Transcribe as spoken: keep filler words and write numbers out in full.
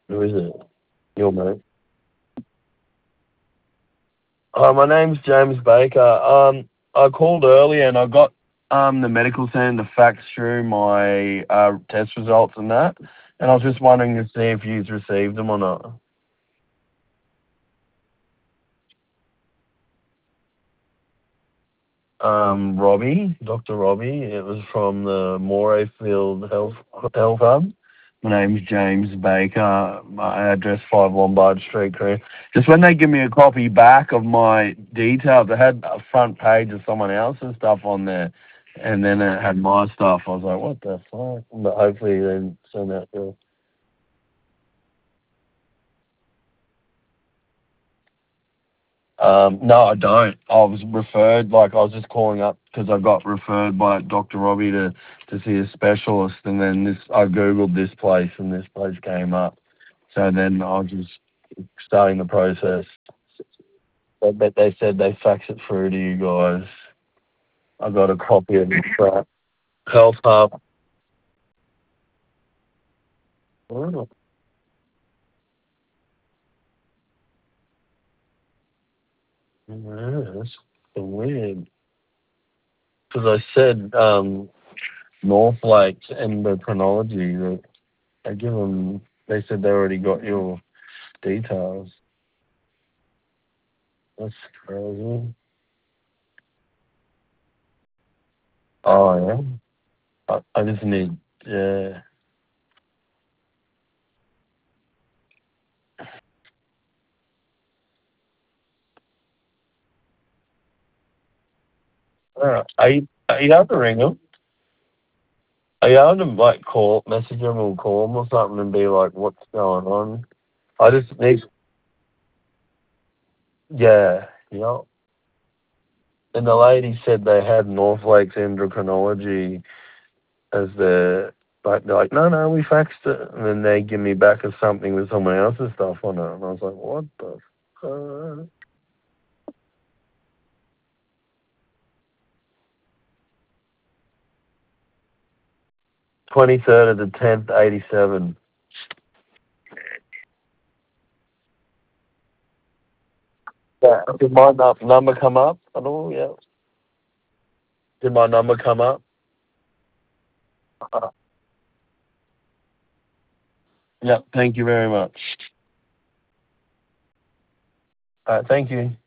Who is it? Your mate. Hi, my name's James Baker. Um, I called earlier and I got um the medical centre to fax through my uh test results and that, and I was just wondering to see if you've received them or not. Um, Robbie, Doctor Robbie. It was from the Morayfield Health Health Hub. My name's James Baker. My address five Lombard Street, Korea. Just when they give me a copy back of my details, it had a front page of someone else's stuff on there, and then it had my stuff. I was like, what the fuck? But hopefully they send that through. Um, no, I don't. I was referred, like I was just calling up because I got referred by Doctor Robbie to, to see a specialist, and then this I googled this place and this place came up. So then I was just starting the process. But but they said they fax it through to you guys. I got a copy of the Health Hub. Oh, yeah, that's weird. Because I said um, North Lakes endocrinology. That I give them. They said they already got your details. That's crazy. Oh yeah. I, I just need yeah. Alright. Are you are you able to ring them? Are you able to like call message them or call them or something and be like, what's going on? I just need yeah, you know. And the lady said they had North Lakes endocrinology as the like they're like, no, no, we faxed it, and then they give me back as something with someone else's stuff on it, and I was like, what the fuck? Twenty third of the tenth, eighty seven. Yeah. Did my nu- number come up at all? Yeah. Did my number come up? Uh, yeah. Thank you very much. Uh, thank you.